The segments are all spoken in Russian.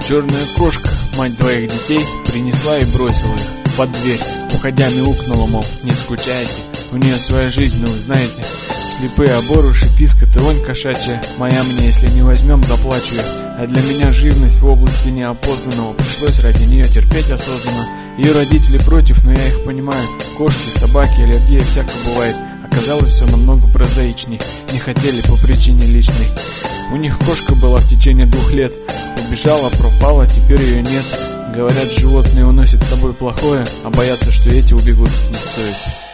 Черная кошка, мать двоих детей, принесла и бросила их под дверь. Уходя мяукнула, мол, не скучайте, у нее своя жизнь, ну вы знаете. Слепые оборуши, писка, ты вонь кошачья, моя мне, если не возьмем, заплачу я. А для меня живность в области неопознанного, пришлось ради нее терпеть осознанно. Ее родители против, но я их понимаю. Кошки, собаки, аллергия, всяко бывает. Оказалось все намного прозаичней, не хотели по причине личной. У них кошка была в течение 2 лет, убежала, пропала, теперь ее нет. Говорят, животные уносят с собой плохое, а боятся, что эти убегут, не стоит.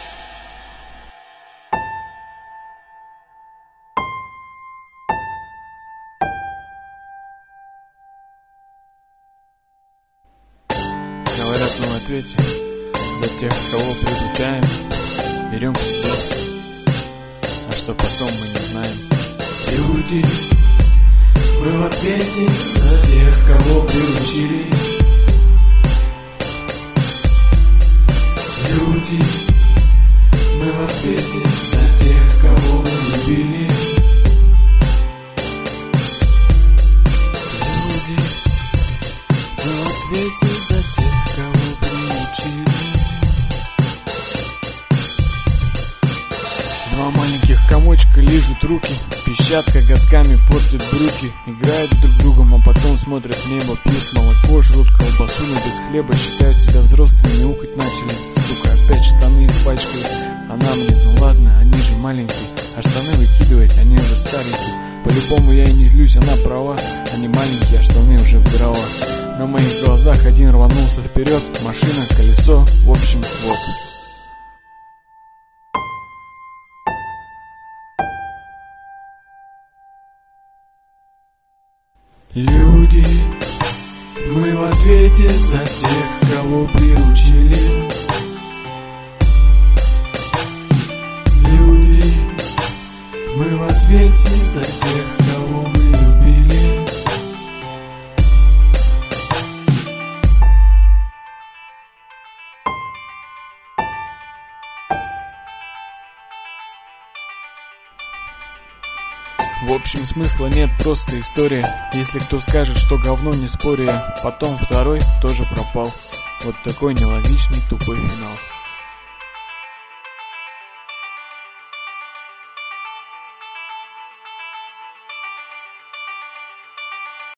Говорят, мы в ответе за тех, кого приручаем, берем к себе, а что потом мы не знаем. Люди, мы в ответе за тех, кого приручили. Люди, мы в ответе за тех, кого мы любили. Люди, мы в ответе за тех, кого приручили. Два маленьких комочка лижут руки, пищат коготками, портят брюки, играют с друг другом, а потом смотрят в небо, пьют молоко, жрут колбасу, но без хлеба, считают себя взрослыми, мяукать начали. Сука, опять штаны испачкают. Она мне, ну ладно, они же маленькие, а штаны выкидывать, они уже старенькие. По-любому я и не злюсь, она права, они маленькие, а штаны уже в дрова. На моих глазах один рванулся вперед, машина, колесо, в общем, вот. Люди, мы в ответе за тех, кого приручили. Люди, мы в ответе за тех, кого мы любили. В общем, смысла нет, просто история. Если кто скажет, что говно, не спорю я. Потом второй тоже пропал. Вот такой нелогичный, тупой финал.